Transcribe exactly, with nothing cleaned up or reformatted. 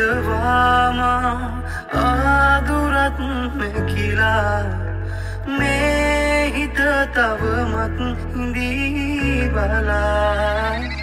හිතවාම ආදුරත් මෙකිලා මේ හිත තවමත් හිඳී බලා